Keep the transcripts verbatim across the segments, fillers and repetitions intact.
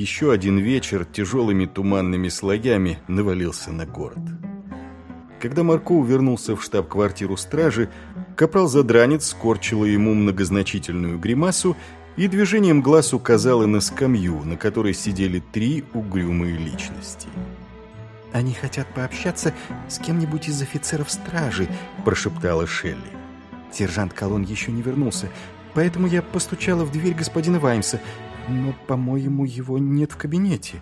еще один вечер тяжелыми туманными слоями навалился на город. Когда Маркоу вернулся в штаб-квартиру стражи, капрал-задранец скорчила ему многозначительную гримасу и движением глаз указала на скамью, на которой сидели три угрюмые личности. «Они хотят пообщаться с кем-нибудь из офицеров стражи», – прошептала Шелли. «Сержант Колон еще не вернулся, поэтому я постучала в дверь господина Ваймса, но, по-моему, его нет в кабинете».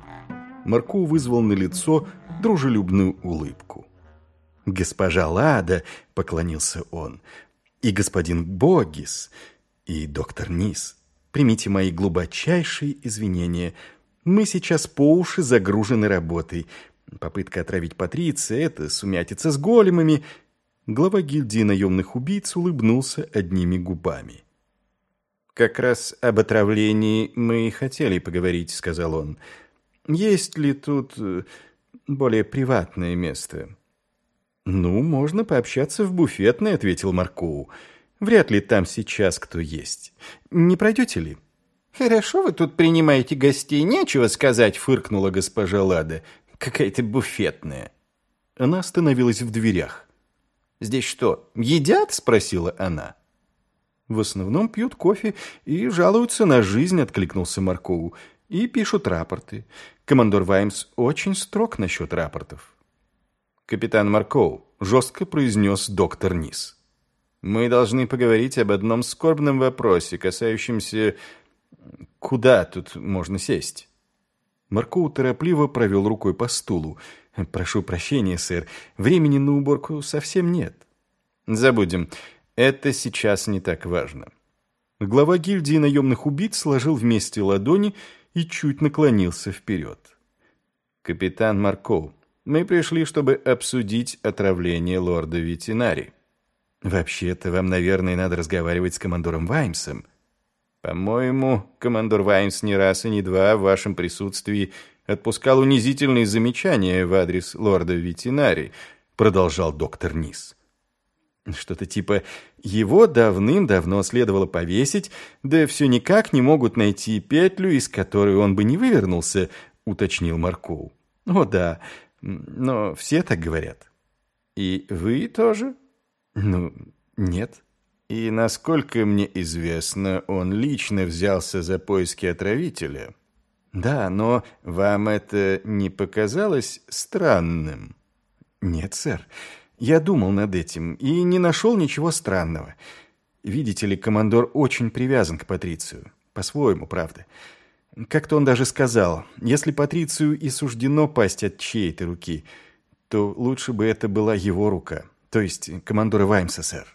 Маркоу вызвал на лицо дружелюбную улыбку. «Госпожа Лада», — поклонился он, — «и господин Богис, и доктор Нис, примите мои глубочайшие извинения. Мы сейчас по уши загружены работой. Попытка отравить Патриция — это сумятица с големами». Глава гильдии наемных убийц улыбнулся одними губами. «Как раз об отравлении мы и хотели поговорить», — сказал он. «Есть ли тут более приватное место?» «Ну, можно пообщаться в буфетной», — ответил Маркоу. «Вряд ли там сейчас кто есть. Не пройдете ли?» «Хорошо вы тут принимаете гостей, нечего сказать», — фыркнула госпожа Лада. «Какая-то буфетная». Она остановилась в дверях. «Здесь что, едят?» — спросила она. «В основном пьют кофе и жалуются на жизнь», — откликнулся Маркоу. «И пишут рапорты. Командор Ваймс очень строг насчет рапортов». «Капитан Маркоу», — жестко произнес доктор Нис. «Мы должны поговорить об одном скорбном вопросе, касающемся... Куда тут можно сесть?» Маркоу торопливо провел рукой по стулу. «Прошу прощения, сэр, времени на уборку совсем нет». «Забудем. Это сейчас не так важно». Глава гильдии наемных убийц сложил вместе ладони и чуть наклонился вперед. «Капитан Маркоу, мы пришли, чтобы обсудить отравление лорда Ветинари». «Вообще-то вам, наверное, надо разговаривать с командором Ваймсом». «По-моему, командор Ваймс не раз и не два в вашем присутствии отпускал унизительные замечания в адрес лорда Ветинари», продолжал доктор Нис. «Что-то типа «его давным-давно следовало повесить, да все никак не могут найти петлю, из которой он бы не вывернулся», уточнил Маркоу. «О да, но все так говорят». «И вы тоже?» «Ну, нет». «И, насколько мне известно, он лично взялся за поиски отравителя». «Да, но вам это не показалось странным?» «Нет, сэр. Я думал над этим и не нашел ничего странного. Видите ли, командор очень привязан к Патрицию. По-своему, правда. Как-то он даже сказал, если Патрицию и суждено пасть от чьей-то руки, то лучше бы это была его рука, то есть командора Ваймса, сэр».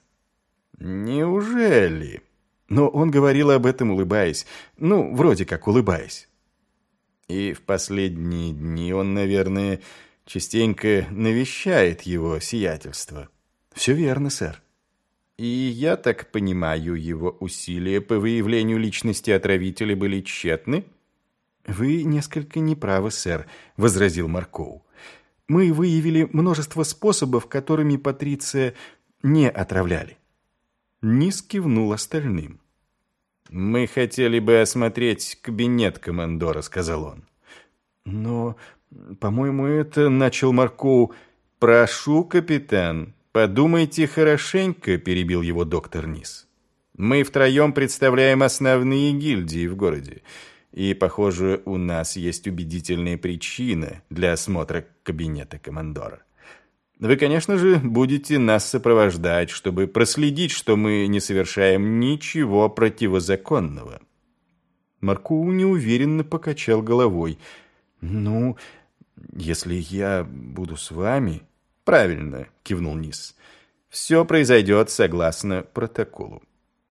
«Неужели?» Но он говорил об этом, улыбаясь. Ну, вроде как улыбаясь. «И в последние дни он, наверное, частенько навещает его сиятельство». «Все верно, сэр». «И я так понимаю, его усилия по выявлению личности отравителя были тщетны?» «Вы несколько неправы, сэр», — возразил Маркоу. «Мы выявили множество способов, которыми Патриция не отравляли». Нис кивнул остальным. «Мы хотели бы осмотреть кабинет командора», — сказал он. «Но, по-моему, это...» — начал Маркоу. «Прошу, капитан, подумайте хорошенько», — перебил его доктор Нис. «Мы втроем представляем основные гильдии в городе, и, похоже, у нас есть убедительная причина для осмотра кабинета командора. Вы, конечно же, будете нас сопровождать, чтобы проследить, что мы не совершаем ничего противозаконного». Маркоу неуверенно покачал головой. «Ну, если я буду с вами...» «Правильно», — кивнул Нис. «Все произойдет согласно протоколу».